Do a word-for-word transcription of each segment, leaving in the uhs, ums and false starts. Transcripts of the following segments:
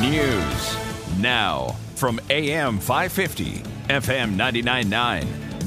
News now from A M five fifty, F M ninety-nine point nine,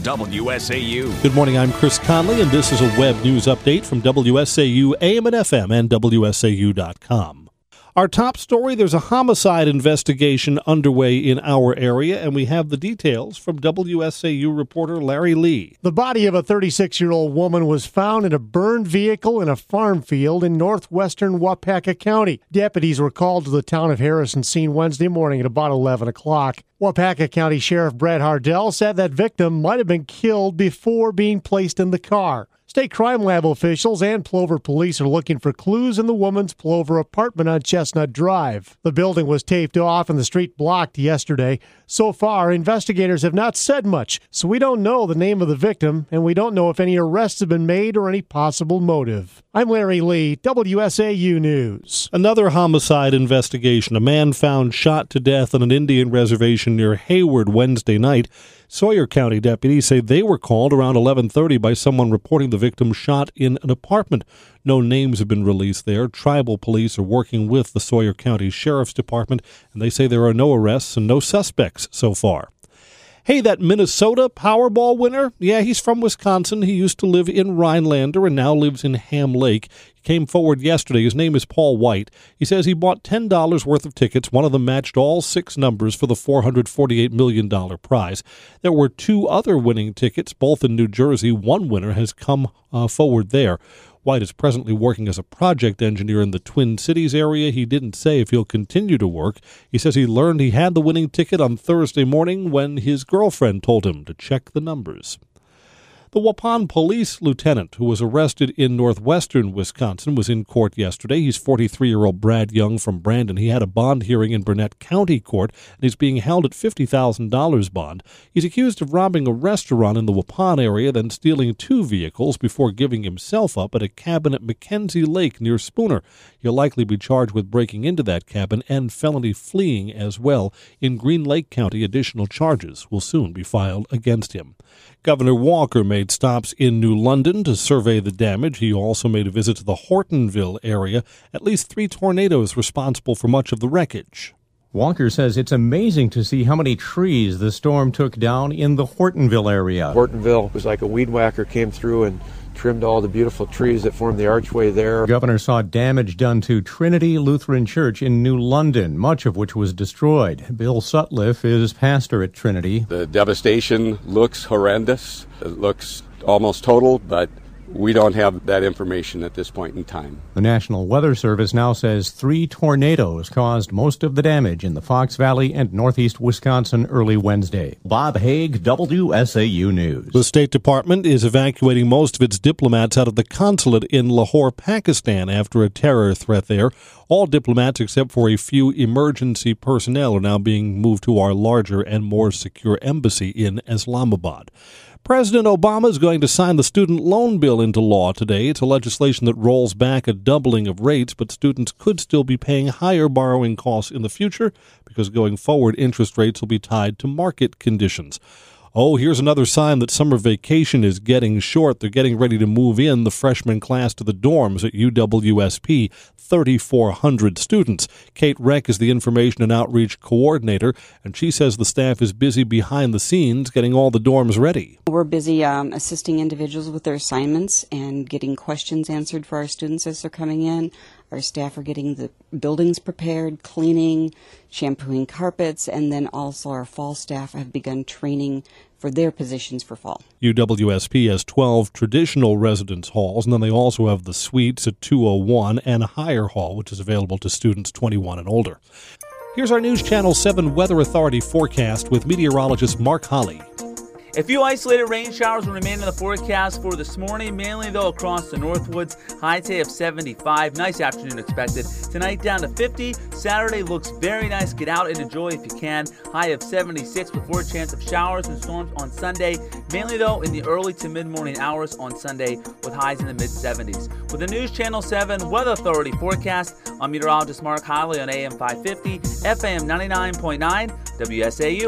W S A U. Good morning, I'm Chris Conley, and this is a web news update from W S A U, A M and F M, and W S A U dot com. Our top story, there's a homicide investigation underway in our area, and we have the details from W S A U reporter Larry Lee. The body of a thirty-six-year-old woman was found in a burned vehicle in a farm field in northwestern Waupaca County. Deputies were called to the town of Harrison scene Wednesday morning at about eleven o'clock. Waupaca County Sheriff Brad Hardell said that victim might have been killed before being placed in the car. State crime lab officials and Plover police are looking for clues in the woman's Plover apartment on Chestnut Drive. The building was taped off and the street blocked yesterday. So far, investigators have not said much, so we don't know the name of the victim, and we don't know if any arrests have been made or any possible motive. I'm Larry Lee, W S A U News. Another homicide investigation. A man found shot to death on an Indian reservation near Hayward Wednesday night. Sawyer County deputies say they were called around eleven thirty by someone reporting the victim shot in an apartment. No names have been released there. Tribal police are working with the Sawyer County Sheriff's Department, and they say there are no arrests and no suspects so far. Hey, that Minnesota Powerball winner? Yeah, he's from Wisconsin. He used to live in Rhinelander and now lives in Ham Lake. He came forward yesterday. His name is Paul White. He says he bought ten dollars worth of tickets. One of them matched all six numbers for the four hundred forty-eight million dollars prize. There were two other winning tickets, both in New Jersey. One winner has come uh, forward there. White is presently working as a project engineer in the Twin Cities area. He didn't say if he'll continue to work. He says he learned he had the winning ticket on Thursday morning when his girlfriend told him to check the numbers. The Waupun police lieutenant who was arrested in northwestern Wisconsin was in court yesterday. He's forty-three-year-old Brad Young from Brandon. He had a bond hearing in Burnett County Court, and he's being held at fifty thousand dollars bond. He's accused of robbing a restaurant in the Waupun area, then stealing two vehicles before giving himself up at a cabin at McKenzie Lake near Spooner. He'll likely be charged with breaking into that cabin and felony fleeing as well. In Green Lake County, additional charges will soon be filed against him. Governor Walker made stops in New London to survey the damage. He also made a visit to the Hortonville area. At least three tornadoes responsible for much of the wreckage. Walker says it's amazing to see how many trees the storm took down in the Hortonville area. Hortonville was like a weed whacker, came through and trimmed all the beautiful trees that formed the archway there. Governor saw damage done to Trinity Lutheran Church in New London, much of which was destroyed. Bill Sutliff is pastor at Trinity. The devastation looks horrendous. It looks almost total, but we don't have that information at this point in time. The National Weather Service now says three tornadoes caused most of the damage in the Fox Valley and northeast Wisconsin early Wednesday. Bob Haig, W S A U News. The State Department is evacuating most of its diplomats out of the consulate in Lahore, Pakistan, after a terror threat there. All diplomats except for a few emergency personnel are now being moved to our larger and more secure embassy in Islamabad. President Obama is going to sign the student loan bill into law today. It's a legislation that rolls back a doubling of rates, but students could still be paying higher borrowing costs in the future because going forward, interest rates will be tied to market conditions. Oh, here's another sign that summer vacation is getting short. They're getting ready to move in the freshman class to the dorms at U W S P, thirty-four hundred students. Kate Reck is the Information and Outreach Coordinator, and she says the staff is busy behind the scenes getting all the dorms ready. We're busy um, assisting individuals with their assignments and getting questions answered for our students as they're coming in. Our staff are getting the buildings prepared, cleaning, shampooing carpets, and then also our fall staff have begun training for their positions for fall. U W S P has twelve traditional residence halls, and then they also have the suites at two oh one and a higher hall, which is available to students twenty-one and older. Here's our News Channel seven Weather Authority forecast with meteorologist Mark Holly. A few isolated rain showers will remain in the forecast for this morning, mainly though across the Northwoods. High today of seventy-five. Nice afternoon expected. Tonight down to fifty. Saturday looks very nice. Get out and enjoy if you can. High of seventy-six before a chance of showers and storms on Sunday, mainly though in the early to mid-morning hours on Sunday with highs in the mid seventies. With the News Channel seven Weather Authority forecast, I'm meteorologist Mark Holly on A M five fifty, F M ninety-nine point nine, W S A U.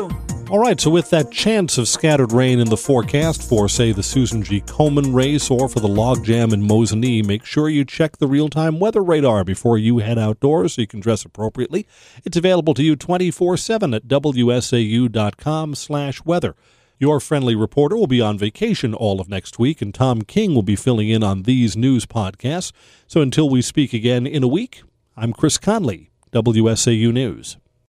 All right, so with that chance of scattered rain in the forecast for, say, the Susan G. Komen race or for the logjam in Mosinee, make sure you check the real-time weather radar before you head outdoors so you can dress appropriately. It's available to you twenty-four seven at W S A U dot com slash weather. Your friendly reporter will be on vacation all of next week, and Tom King will be filling in on these news podcasts. So until we speak again in a week, I'm Chris Conley, W S A U News.